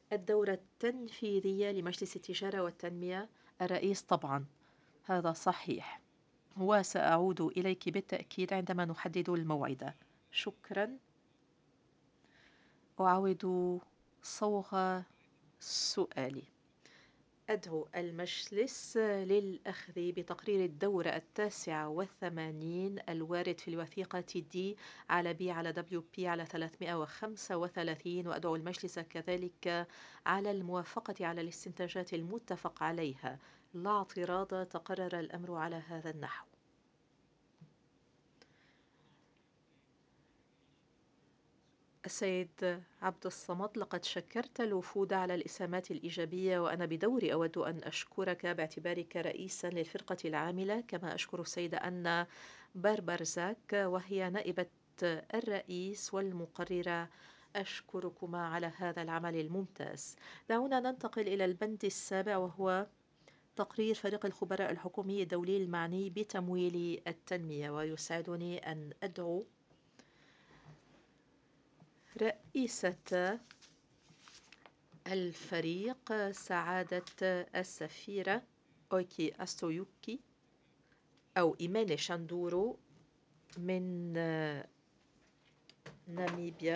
الدورة التنفيذية لمجلس التجارة والتنمية. الرئيس: طبعا هذا صحيح، وسأعود إليك بالتأكيد عندما نحدد الموعد. شكرا. أعاود صوغ سؤالي. أدعو المجلس للأخذ بتقرير الدورة 89 الوارد في الوثيقة D على B على WP على 335، وأدعو المجلس كذلك على الموافقة على الاستنتاجات المتفق عليها. لا اعتراض. تقرر الأمر على هذا النحو. السيد عبد الصمد: لقد شكرت الوفود على الإسهامات الإيجابية، وأنا بدوري أود أن أشكرك باعتبارك رئيسا للفرقة العاملة، كما أشكر السيدة أنا باربرزاك وهي نائبة الرئيس والمقررة. أشكركما على هذا العمل الممتاز. دعونا ننتقل إلى البند السابع، وهو تقرير فريق الخبراء الحكومي الدولي المعني بتمويل التنمية. ويسعدني أن أدعو رئيسة الفريق سعادة السفيرة أويكي أستويوكي أو إيماني شاندورو من ناميبيا.